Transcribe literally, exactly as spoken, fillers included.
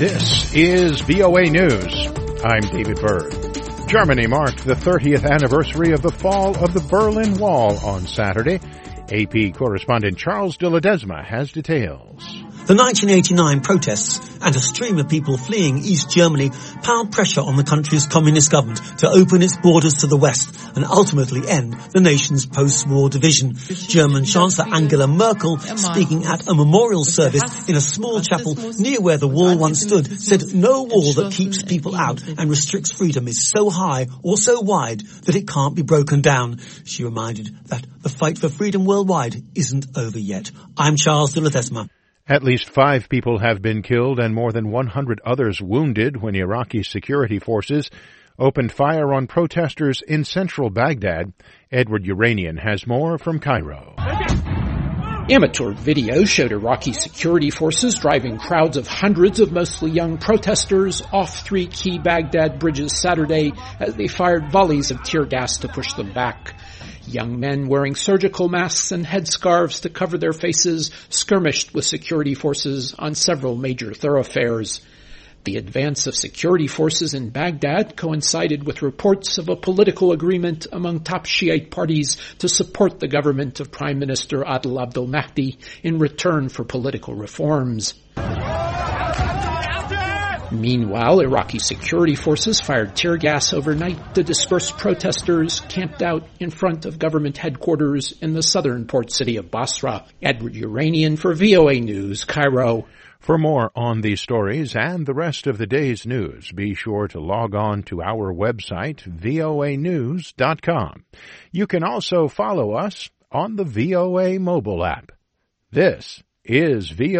This is V O A News. I'm David Byrd. Germany marked the thirtieth anniversary of the fall of the Berlin Wall on Saturday. A P correspondent Charles de Ledesma has details. The nineteen eighty-nine protests and a stream of people fleeing East Germany piled pressure on the country's communist government to open its borders to the West and ultimately end the nation's post-war division. German Chancellor Angela Merkel, speaking at a memorial service in a small chapel near where the wall once stood, said no wall that keeps people out and restricts freedom is so high or so wide that it can't be broken down. She reminded that the fight for freedom worldwide isn't over yet. I'm Charles de Ledesma. At least five people have been killed and more than one hundred others wounded when Iraqi security forces opened fire on protesters in central Baghdad. Edward Uranian has more from Cairo. Amateur video showed Iraqi security forces driving crowds of hundreds of mostly young protesters off three key Baghdad bridges Saturday as they fired volleys of tear gas to push them back. Young men wearing surgical masks and headscarves to cover their faces skirmished with security forces on several major thoroughfares. The advance of security forces in Baghdad coincided with reports of a political agreement among top Shiite parties to support the government of Prime Minister Adel Abdel Mahdi in return for political reforms. Meanwhile, Iraqi security forces fired tear gas overnight to disperse protesters camped out in front of government headquarters in the southern port city of Basra. Edward Uranian for V O A News, Cairo. For more on these stories and the rest of the day's news, be sure to log on to our website, V O A news dot com. You can also follow us on the V O A mobile app. This is V O A